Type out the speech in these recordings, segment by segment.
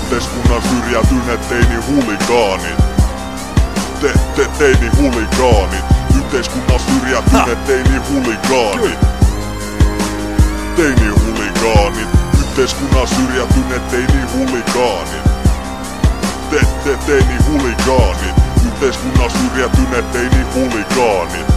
Yhteiskunnan syrjäytyneet teini-huligaanit. Teini-huligaanit. Yhteiskunnan syrjäytyneet teini-huligaanit. Teini-huligaanit. Yhteiskunnan syrjäytyneet teini-huligaanit. Teini-huligaanit. Yhteiskunnan syrjäytyneet teini-huligaanit.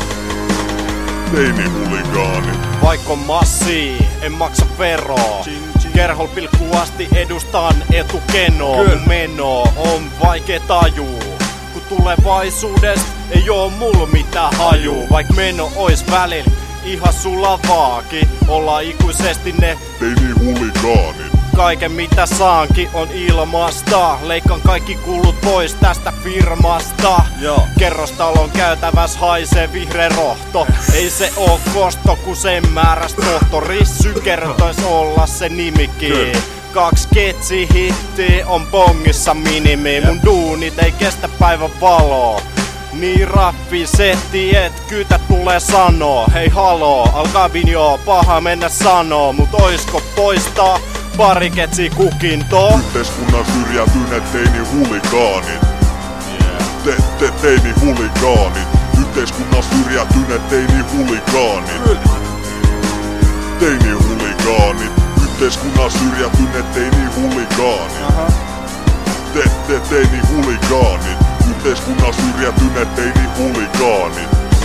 Teini-huligaanit. Vaikka massii, en maksa veroa. Kerhol pilkkuasti edustan etukenoa. Mun meno on vaikea tajuu, kun tulevaisuudesta ei oo mulla mitään hajuu. Vaik meno ois välillä ihan sulavaakin, ollaan ikuisesti ne teini-huligaanit. Kaiken mitä saankin on ilmasta. Leikkaan kaikki kulut pois tästä firmasta. Kerrostalon käytäväs haisee vihreä rohto. Ei se oo kosto, kun sen määräs tohtori kertois olla se nimikin. 2 ketsi-hittiä on bongissa minimi. Mun duunit ei kestä päivän valoa. Niin raffi setti, et kytä tulee sanoo. Hei haloo, alkaa vinjoo, paha mennä sanoo. Mut oisko poistaa pari ketsi kukintoa? Yhteiskunnan syrjäytyneet teini-huligaanit. Teini-huligaanit. Yhteiskunnan syrjäytyneet teini-huligaanit. Teini-huligaanit. Yhteiskunnan syrjäytyneet teini-huligaanit. Teini-huligaanit. Yhteiskunnan syrjäytyneet teini-huligaanit.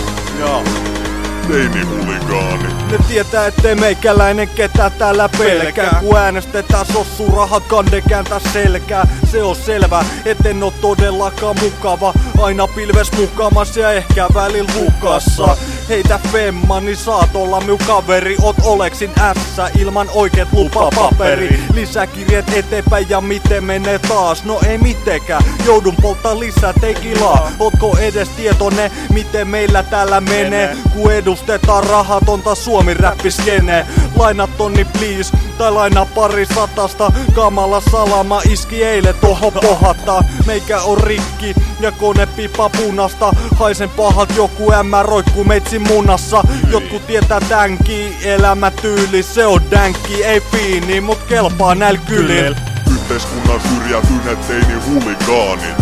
Teini-huligaanit. Ne tietää, ettei meikäläinen ketään täällä pelkää. Kun äänestetään sossurahat kande kääntää selkää. Se on selvä, etten oo todellakaan mukava. Aina pilves mukamas ja ehkä välillä hukassa. Heitä femma, niin saat olla minun kaveri. Oot oleksin ässä ilman oikeet lupapaperi. Lisäkirjeet eteenpäin ja miten menee taas? No ei mitenkään, joudun polttaa lisää teikilaa. Ootko edes tietoinen, miten meillä täällä menee? Kun edustetaan rahatonta Suomi-räppiskenee. Laina tonni please, tai laina pari satasta. Kamala salama iski eilen tohon pohattaa. Meikä on rikki ja kone pipa punasta. Haisen pahat joku ämmä roikkuu meitsin munassa. Jotkut tietää tämänkin elämätyyli. Se on dänkki, ei fiini, mut kelpaa näil kylil. Yhteiskunnan syrjäytyneet teini-huligaanit.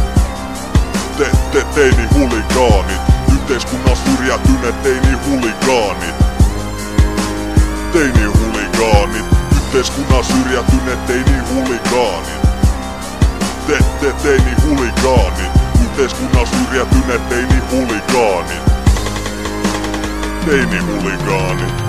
Teini-huligaanit. Yhteiskunnan syrjäytyneet teini-huligaanit. Teini-huligaanit. Yhteiskunnan syrjäytyneet teini-huligaanit. Teini-huligaanit. Yhteiskunnan syrjäytyneet teini-huligaanit. Teini-huligaanit.